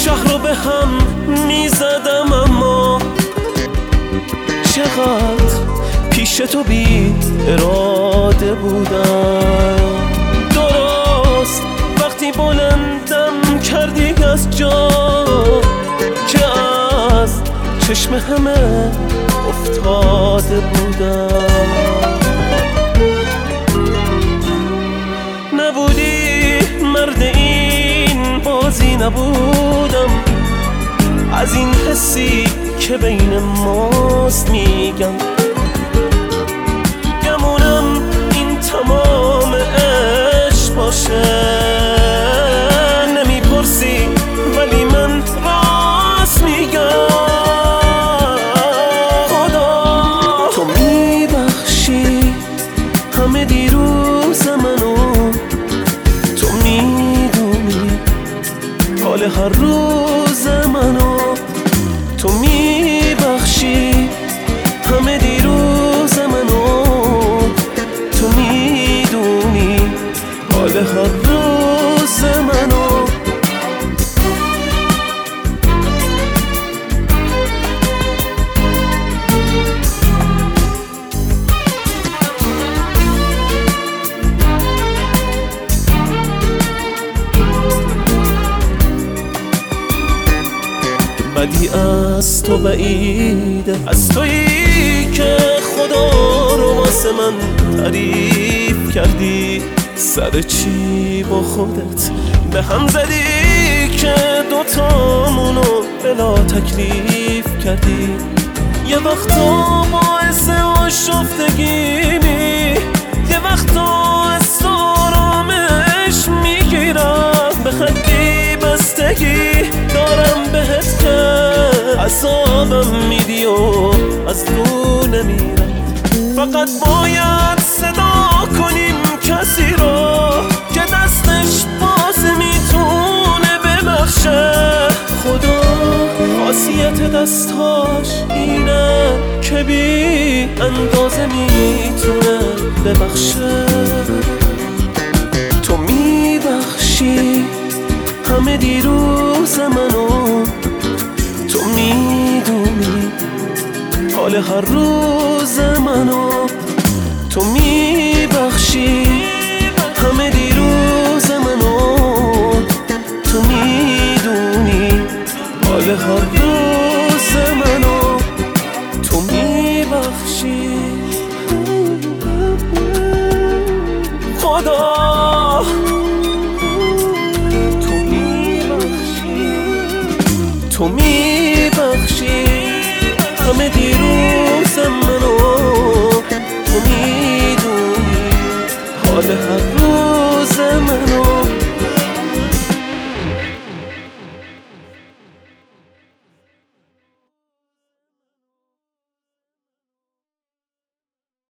شهر رو به هم میزدم، اما چقدر پیش تو بی اراده بودم. درست وقتی بلندم کردی از جا که از چشم همه افتاده بودم. نبودی مرد این بازی، نبودم از این حسی که بین ماست میگم. گمونم این تمام عشق باشه، نمیپرسی ولی من راست میگم. خدا تو میبخشی همه دیروز منو، تو میدونی حال هر روز منو، تو میبخشی همه دیروز منو، تو میدونی حال هر روز منو. بدی از تو بعیده، از تویی که خدا رو واسه من تعریف کردی. سر چی با خودت به هم زدی که دوتامونو بلا تکلیف کردی. یه وقتا باعث آشفتگی می، یه وقتا از آرامش میگیرم. به خطی بستگی دارم بهت که عذابم میدی و از رو نمیرم. فقط باید صدا کنیم کسی رو که دستش باز میتونه ببخشه. خدا خاصیت دستاش اینه که بی اندازه میتونه ببخشه. تو میبخشی همه دیروز منو، تو میدونی حال هر روز منو، تو میبخشی همه دیروز منو، تو میدونی حال هر روز منو، تو میبخشی. خدا تو میبخشی همه دیروز منو، تو میدونی حال هر